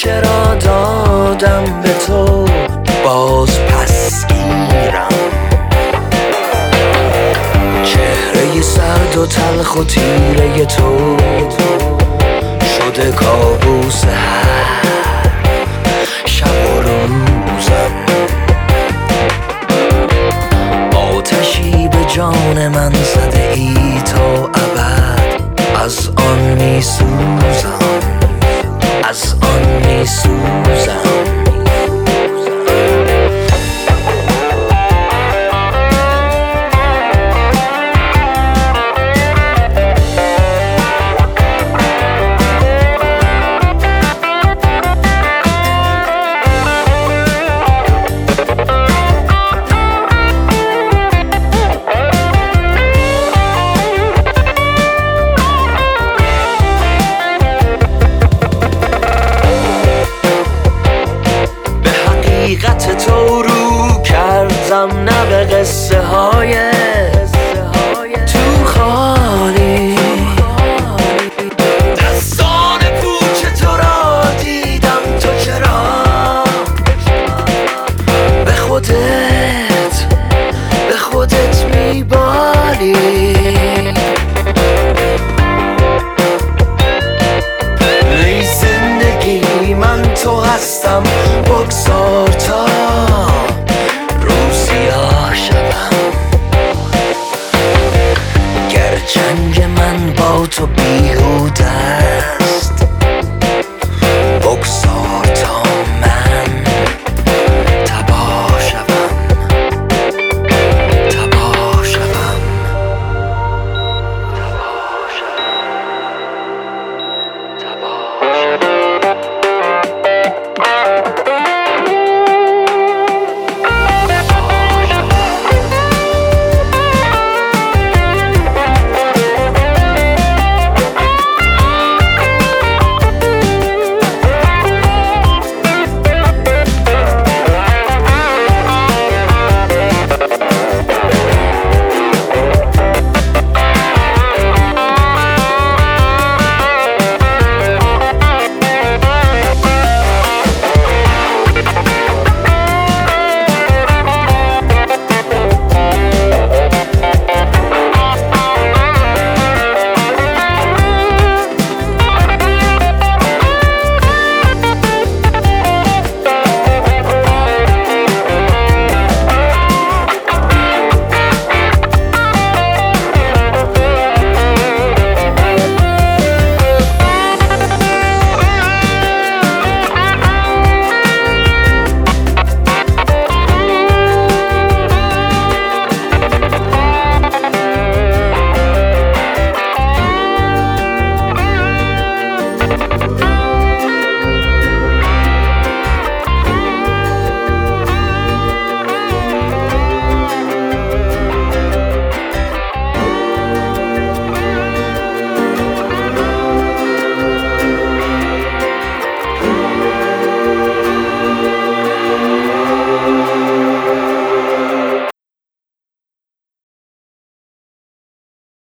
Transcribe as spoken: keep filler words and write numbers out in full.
چرا دادم به تو باز پس گیرم. چهره سرد و تلخ و تیره تو شده کابوس هر شب و روزم. آتشی به جان من زده ای تا ابد، از آن می سوزم، از آن می سوزم. حقیقت تو رو کردم نه به قصه های تو خالی. دستان پوچ تو را دیدم، تو چرا به خودت به خودت میبالی. ای زندگی من تو هستم، بگذار تا روز سیاه شوم. گرچنگ من با تو بیهوده